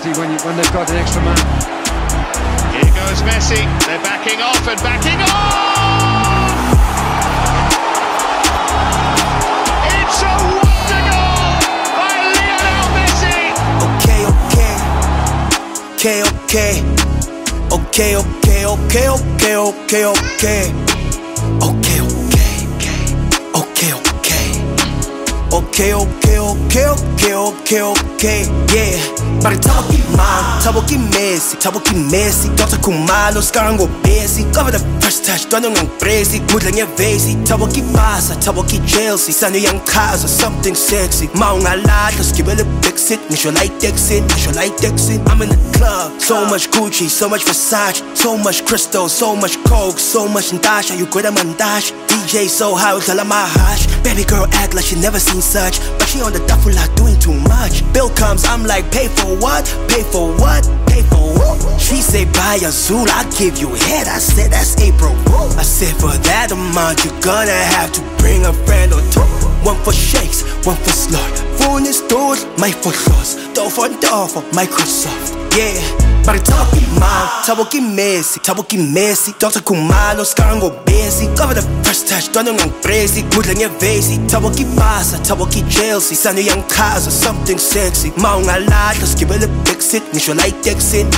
difficulty when they've got an extra man. Here goes Messi. They're backing off and backing off. It's a wonder goal by Lionel Messi. Okay. Yeah. Parang tawagin man, tawagin Messi Dr. Kumalo, scarang obesi Cover the first touch, doon ang presi Mudlang niya vasi, tawagin Barca, tawagin Chelsea Sano yung casa, something sexy Maong alatos, give it a fix it Nisyo like Dixon I'm in the club, so much Gucci, so much Versace So much crystal, so much coke So much Ndasha, you could have mandash DJ so high, tell her my hash Baby girl act like she never seen such But she on the duffel lot doing too much Bill comes, I'm like, pay for what? Pay for what? Pay for what? She say buy a Zool, I give you head I said that's April I said for that amount you're gonna have to bring a friend or two One for shakes, one for slot Phone is doors, my for sauce Door for Microsoft Yeah Parang tawagin man, tawagin Messi Dr. Kumalo, scarang obesi Cover the first touch, doon ang presi Mudlang niya vasi, tawagin Barca, tawagin Chelsea Sano yung casa, something sexy Maong alatos, give it a fix it Nisyo like Dixon,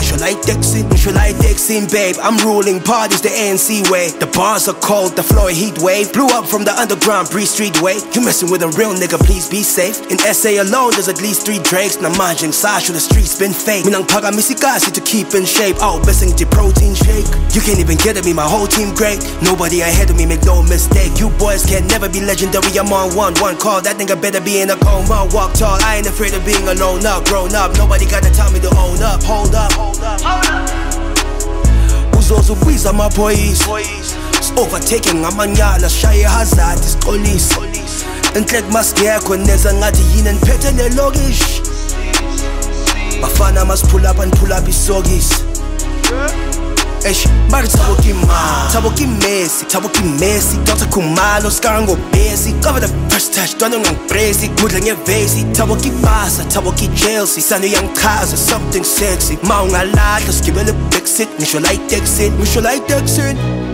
babe I'm ruling parties the NC way The bars are cold, the floor heat wave Blew up from the underground, Bree Street way You messing with a real nigga, please be safe In SA alone, there's at least 3 Drakes Na manjing sasho, the streets been fake Minang pagamisikasi to keep in shape Oh, blessing the protein shake You can't even get at me, my whole team great Nobody ahead of me, make no mistake You boys can never be legendary, I'm on one call That nigga better be in a coma Walk tall, I ain't afraid of being alone up Grown up, nobody gotta tell me to own up Hold up Uzozubiza my boys It's overtaking amanyala Shaye hazard, it's police Entlek mask yakho neza ngathi yini niphethe nelokish Bafana must pull up isogis Eish, bari tawagin Messi Dr. Kumalo, scarang obesi Cover the first touch, doon ang presi Mudlang niya vasi, tawagin Barca, tawagin Chelsea Sano yung casa, something sexy Maong alatos, give it a fix it Nisyo like Dixon